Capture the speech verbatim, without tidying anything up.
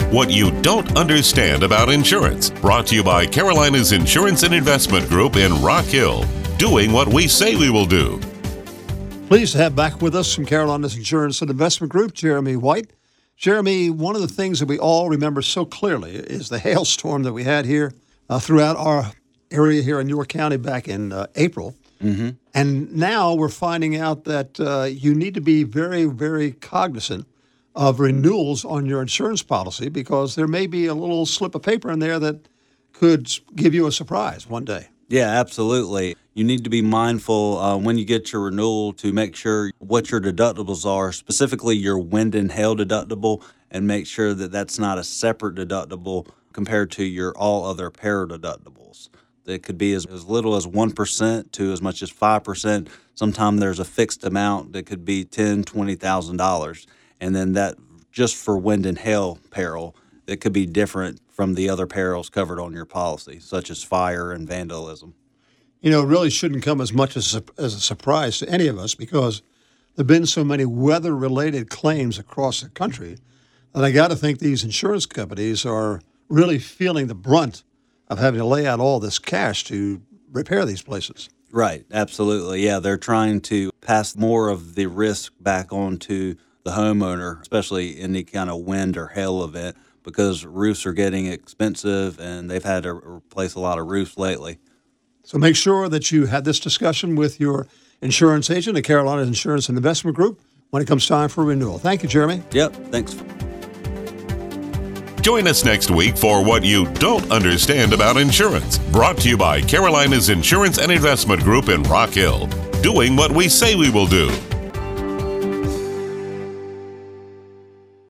What You Don't Understand About Insurance. Brought to you by Carolina's Insurance and Investment Group in Rock Hill. Doing what we say we will do. Pleased to have back with us from Carolina's Insurance and Investment Group, Jeremy White. Jeremy, one of the things that we all remember so clearly is the hailstorm that we had here uh, throughout our area here in York County back in uh, April. Mm-hmm. And now we're finding out that uh, you need to be very, very cognizant of renewals on your insurance policy because there may be a little slip of paper in there that could give you a surprise one day. Yeah, absolutely. You need to be mindful uh, when you get your renewal to make sure what your deductibles are, specifically your wind and hail deductible, and make sure that that's not a separate deductible compared to your all other peril deductibles. It could be as, as little as one percent to as much as five percent. Sometimes there's a fixed amount that could be ten thousand dollars, twenty thousand dollars. And then that just for wind and hail peril, it could be different from the other perils covered on your policy, such as fire and vandalism. You know, it really shouldn't come as much as a, as a surprise to any of us because there have been so many weather-related claims across the country that I got to think these insurance companies are really feeling the brunt of having to lay out all this cash to repair these places. Right, absolutely. Yeah, they're trying to pass more of the risk back onto the homeowner, especially any kind of wind or hail event, because roofs are getting expensive and they've had to replace a lot of roofs lately. So make sure that you had this discussion with your insurance agent at Carolina Insurance and Investment Group when it comes time for renewal. Thank you, Jeremy. Yep, thanks. Join us next week for What You Don't Understand About Insurance. Brought to you by Carolina's Insurance and Investment Group in Rock Hill. Doing what we say we will do.